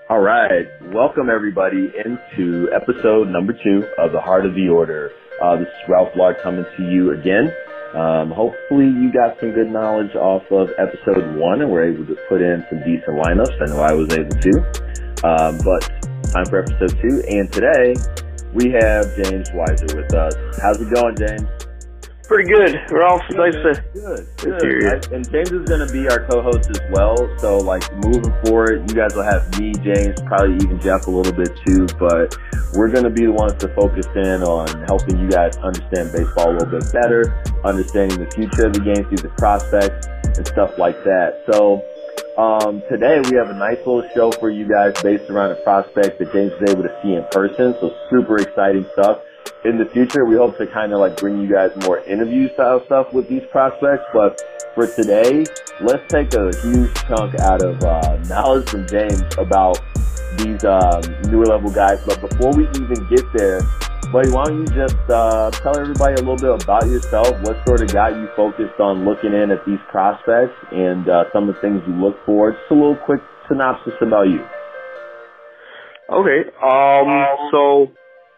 All right. Welcome, everybody, into episode number 2 of The Heart of the Order. This is Ralph Lark coming to you again. Hopefully you got some good knowledge off of episode 1 and were able to put in some decent lineups. I know I was able to. But time for episode 2. And today we have James Weiser with us. How's it going, James? Pretty good. Ralph, nice to hear you. And James is going to be our co-host as well. So, moving forward, you guys will have me, James, probably even Jeff a little bit too. But we're going to be the ones to focus in on helping you guys understand baseball a little bit better, understanding the future of the game through the prospects and stuff like that. So, today we have a nice little show for you guys based around a prospect that James was able to see in person. So, super exciting stuff. In the future, we hope to kind of bring you guys more interview style stuff with these prospects. But for today, let's take a huge chunk out of knowledge from James about these newer level guys. But before we even get there, buddy, why don't you just tell everybody a little bit about yourself, what sort of got you focused on looking in at these prospects and some of the things you look for. Just a little quick synopsis about you. Okay. So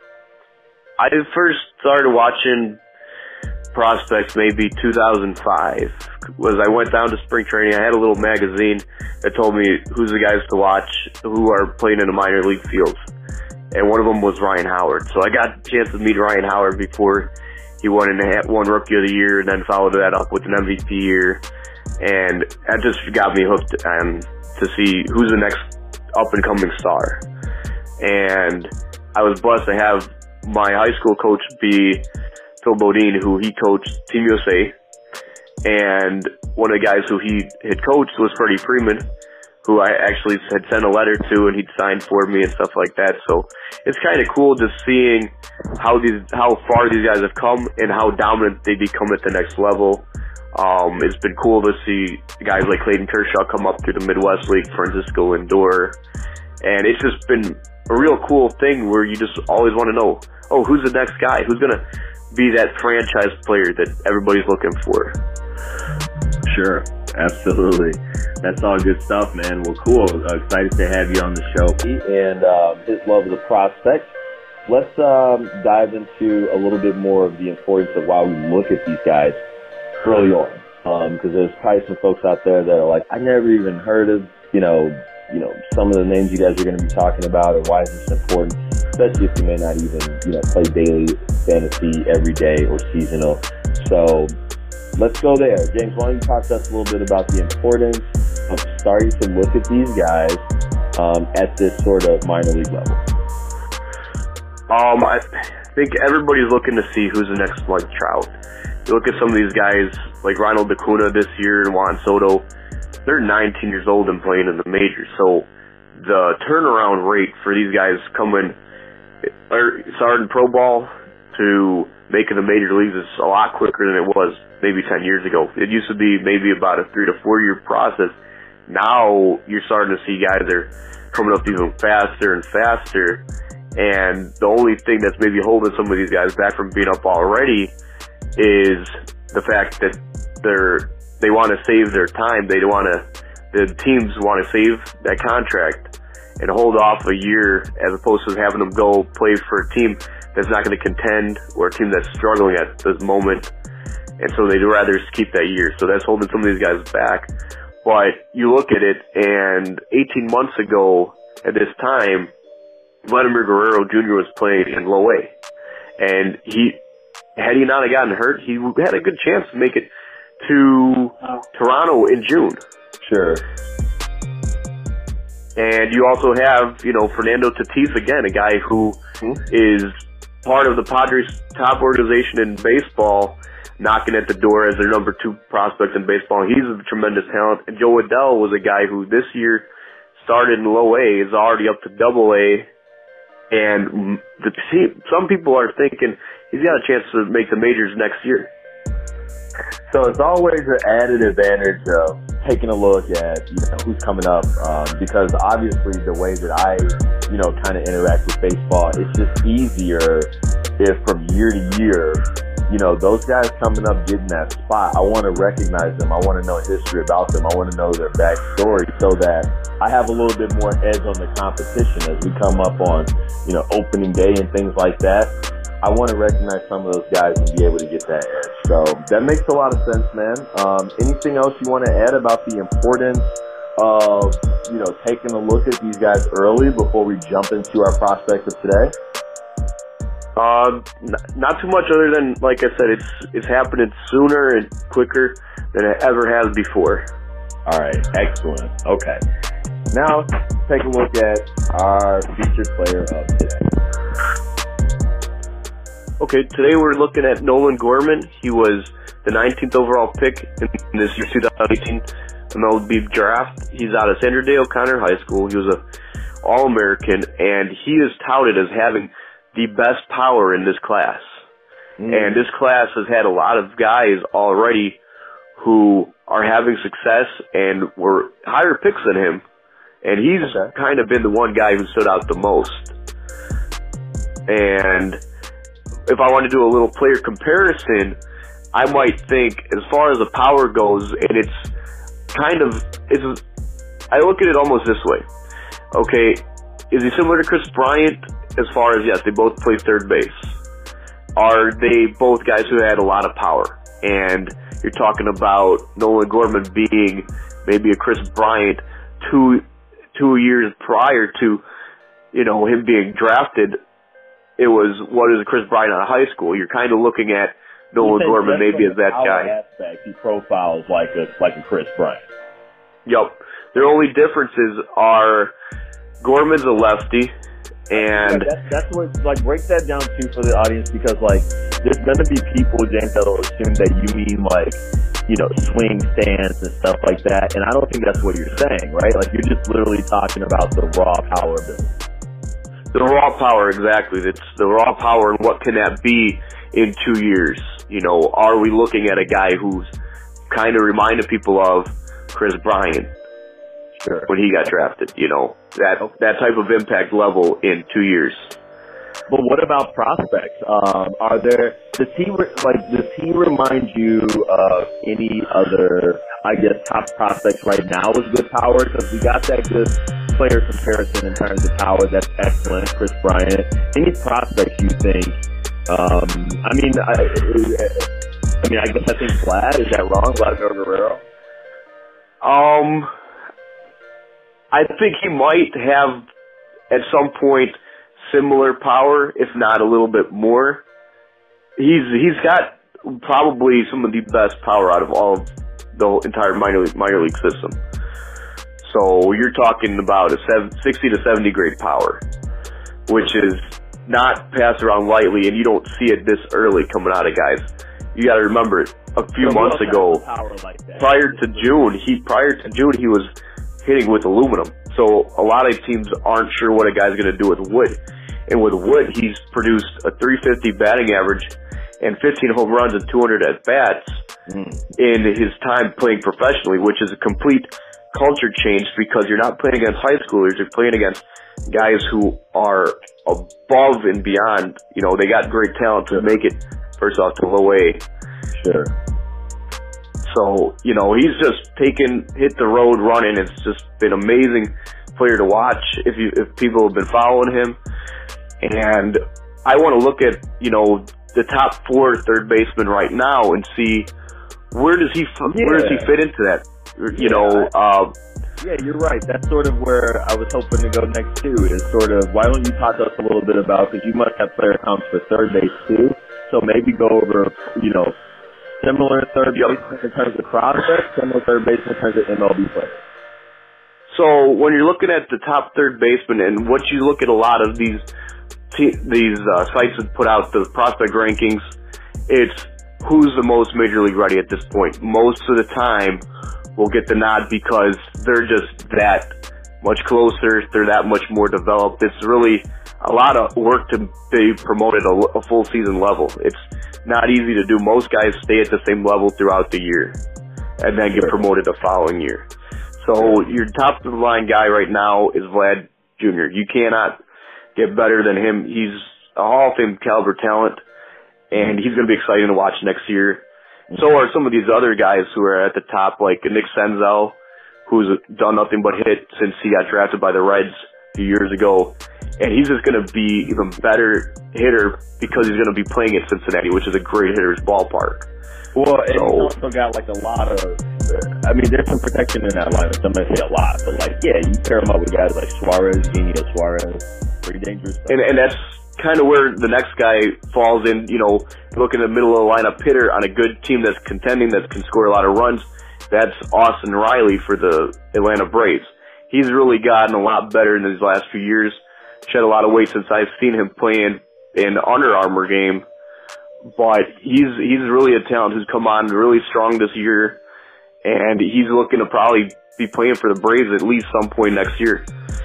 I first started watching prospects maybe 2005. I went down to spring training. I had a little magazine that told me who's the guys to watch who are playing in the minor league fields. And one of them was Ryan Howard. So I got a chance to meet Ryan Howard before he won Rookie of the Year and then followed that up with an MVP year. And that just got me hooked to see who's the next up-and-coming star. And I was blessed to have my high school coach be Phil Bodine, who he coached Team USA, and one of the guys who he had coached was Freddie Freeman, who I actually had sent a letter to, and he'd signed for me and stuff like that. So it's kind of cool just seeing how far these guys have come and how dominant they become at the next level. It's been cool to see guys like Clayton Kershaw come up through the Midwest League, Francisco Lindor, and it's just been a real cool thing where you just always want to know, who's the next guy? Who's going to be that franchise player that everybody's looking for? Sure. Absolutely. That's all good stuff, man. Well, cool. Excited to have you on the show, Pete, and his love of the prospects. Let's dive into a little bit more of the importance of why we look at these guys early on. Because there's probably some folks out there that are like, I never even heard of, some of the names you guys are going to be talking about, or why is this important, especially if you may not even, play daily fantasy every day or seasonal. So let's go there. James, why don't you talk to us a little bit about the importance of starting to look at these guys at this sort of minor league level? I think everybody's looking to see who's the next Mike Trout. You look at some of these guys like Ronald Acuna this year and Juan Soto. They're 19 years old and playing in the majors. So the turnaround rate for these guys starting pro ball to making the major leagues is a lot quicker than it was maybe 10 years ago. It used to be maybe about a 3 to 4 year process. Now you're starting to see guys that are coming up even faster and faster. And the only thing that's maybe holding some of these guys back from being up already is the fact that they want to save their time. The teams want to save that contract and hold off a year as opposed to having them go play for a team that's not going to contend or a team that's struggling at this moment. And so they'd rather just keep that year. So that's holding some of these guys back. But you look at it, and 18 months ago at this time, Vladimir Guerrero Jr. was playing in low A. And had he not gotten hurt, he had a good chance to make it to Toronto in June. Sure. And you also have, Fernando Tatis again, a guy who is part of the Padres' top organization in baseball, knocking at the door as their number 2 prospect in baseball. He's a tremendous talent. And Joe Adell was a guy who this year started in low A, is already up to double A. And some people are thinking he's got a chance to make the majors next year. So it's always an added advantage of taking a look at, who's coming up, because obviously the way that I, kind of interact with baseball, it's just easier if from year to year, those guys coming up getting that spot, I want to recognize them. I want to know history about them. I want to know their backstory so that I have a little bit more edge on the competition as we come up on, opening day and things like that. I want to recognize some of those guys and be able to get that edge. So that makes a lot of sense, man. Anything else you want to add about the importance of, taking a look at these guys early before we jump into our prospects of today? Not too much other than, like I said, it's happening sooner and quicker than it ever has before. All right, excellent. Okay. Now, take a look at our featured player of today. Okay, today we're looking at Nolan Gorman. He was the 19th overall pick in this year's 2018 MLB draft. He's out of Sanderdale O'Connor High School. He was an All-American, and he is touted as having the best power in this class. And this class has had a lot of guys already who are having success and were higher picks than him. And he's kind of been the one guy who stood out the most. And if I want to do a little player comparison, I might think as far as the power goes, and I look at it almost this way. Okay, is he similar to Chris Bryant? As far as, yes, they both play third base. Are they both guys who had a lot of power? And you're talking about Nolan Gorman being maybe a Chris Bryant two years prior to, him being drafted. It was, what is a Chris Bryant out of high school? You're kind of looking at Nolan Gorman maybe as that guy. Aspect, he profiles like a Chris Bryant. Yep. Their only differences are Gorman's a lefty. And that's what, break that down too for the audience, because there's gonna be people, James, that'll assume that you mean swing stance and stuff like that, and I don't think that's what you're saying, right? You're just literally talking about the raw power business. The raw power, exactly. It's the raw power, and what can that be in 2 years? Are we looking at a guy who's kind of reminded people of Chris Bryant? Sure. When he got drafted, that type of impact level in 2 years. But what about prospects? Does he remind you of any other, top prospects right now with good power? Because we got that good player comparison in terms of power. That's excellent. Chris Bryant. Any prospects you think? I think Vlad. Is that wrong? Vladimir Guerrero. I think he might have, at some point, similar power, if not a little bit more. He's got probably some of the best power out of all of the entire minor league system. So you're talking about a 60 to 70 grade power, which is not passed around lightly, and you don't see it this early coming out of guys. You got to remember, a few months ago, prior to June, he was hitting with aluminum. So a lot of teams aren't sure what a guy's going to do with wood. And with wood, he's produced a .350 batting average and 15 home runs and 200 at-bats in his time playing professionally, which is a complete culture change, because you're not playing against high schoolers. You're playing against guys who are above and beyond. They got great talent to make it, first off, to low A. Sure. So, he's just hit the road running. It's just been an amazing player to watch if people have been following him. And I want to look at, the top 4 third basemen right now and see where does he fit into that? Yeah, you're right. That's sort of where I was hoping to go next too, is sort of, why don't you talk to us a little bit about, because you must have player counts for third base too, so maybe go over, similar third baseman in terms of prospects, similar third baseman in terms of MLB players. So when you're looking at the top third baseman, and what you look at a lot of these sites that put out the prospect rankings, it's who's the most major league ready at this point. Most of the time will get the nod because they're just that much closer, they're that much more developed. It's really a lot of work to be promoted a full season level. It's not easy to do. Most guys stay at the same level throughout the year and then get promoted the following year. So your top of the line guy right now is Vlad Jr. You cannot get better than him. He's a Hall of Fame caliber talent, and he's going to be exciting to watch next year. So are some of these other guys who are at the top, like Nick Senzel, who's done nothing but hit since he got drafted by the Reds a few years ago. And he's just going to be even better hitter because he's going to be playing at Cincinnati, which is a great hitter's ballpark. Well, and he's also got like a lot of, I mean, there's some protection in that line. Somebody say a lot, but like, yeah, you pair him up with guys like Suarez, Eugenio Suarez, pretty dangerous stuff. And that's kind of where the next guy falls in, you know, look in the middle of the lineup hitter on a good team that's contending, that can score a lot of runs. That's Austin Riley for the Atlanta Braves. He's really gotten a lot better in these last few years. Shed a lot of weight since I've seen him playing in the Under Armour game. But he's really a talent who's come on really strong this year, and he's looking to probably be playing for the Braves at least some point next year.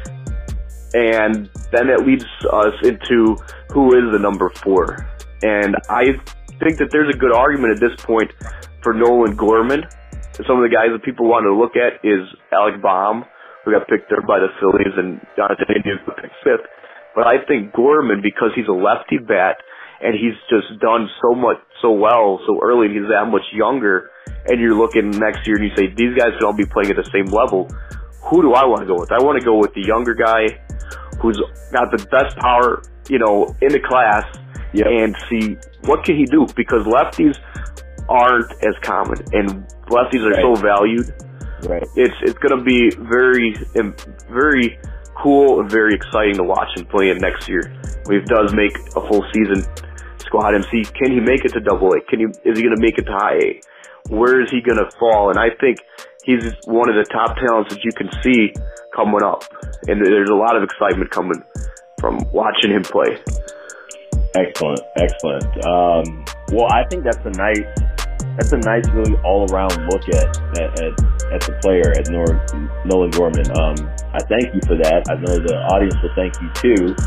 And then it leads us into who is the number 4. And I think that there's a good argument at this point for Nolan Gorman. Some of the guys that people want to look at is Alec Baum, who got picked there by the Phillies, and Jonathan India who picked 5th. But I think Gorman, because he's a lefty bat, and he's just done so well so early, and he's that much younger, and you're looking next year and you say, these guys can all be playing at the same level. Who do I want to go with? I want to go with the younger guy who's got the best power, you know, in the class, and see what can he do, because lefties aren't as common, and lefties are so valued. Right. It's going to be very, very cool and very exciting to watch him play in next year. If he does make a full season squad and see, can he make it to Double-A? Is he going to make it to High A? Where is he going to fall? And I think he's one of the top talents that you can see coming up. And there's a lot of excitement coming from watching him play. Excellent. Well, I think that's a nice, really all-around look at the player, at Nolan Gorman. I thank you for that. I know the audience will thank you too.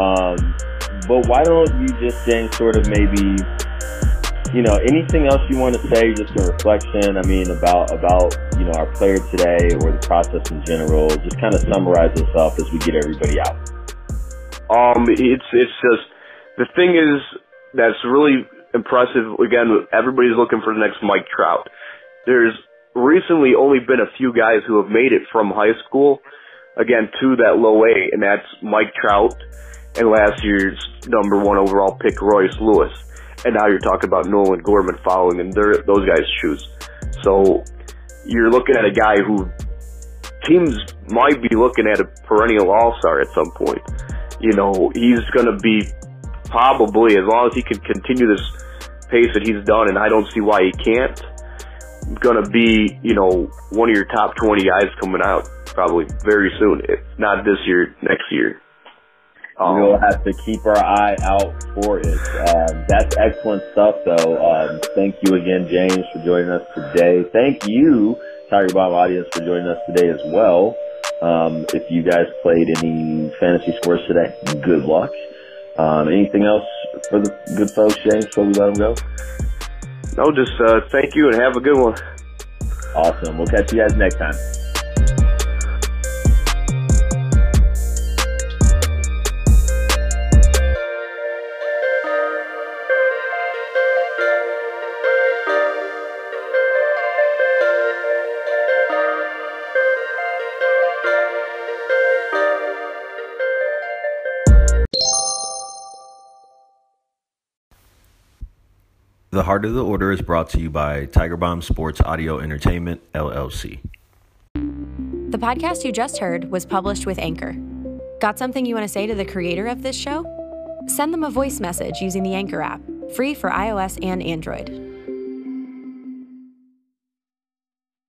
But why don't you just, James, sort of maybe, you know, anything else you want to say, just a reflection, I mean, about you know, our player today or the process in general, just kind of summarize yourself as we get everybody out. It's just, the thing is that's really impressive, again, everybody's looking for the next Mike Trout. There's recently only been a few guys who have made it from high school, again, to that low A, and that's Mike Trout and last year's number 1 overall pick, Royce Lewis. And now you're talking about Nolan Gorman following in those guys' shoes. So you're looking at a guy who teams might be looking at a perennial all-star at some point. You know, he's going to be probably, as long as he can continue this pace that he's done, and I don't see why he can't, going to be, you know, one of your top 20 guys coming out probably very soon. If not this year, next year. We'll have to keep our eye out for it. That's excellent stuff, though. Thank you again, James, for joining us today. Thank you, Tiger Bomb audience, for joining us today as well. If you guys played any fantasy sports today, good luck. Anything else for the good folks, James, before we let them go? No, just thank you and have a good one. Awesome. We'll catch you guys next time. The Heart of the Order is brought to you by Tiger Bomb Sports Audio Entertainment, LLC. The podcast you just heard was published with Anchor. Got something you want to say to the creator of this show? Send them a voice message using the Anchor app, free for iOS and Android.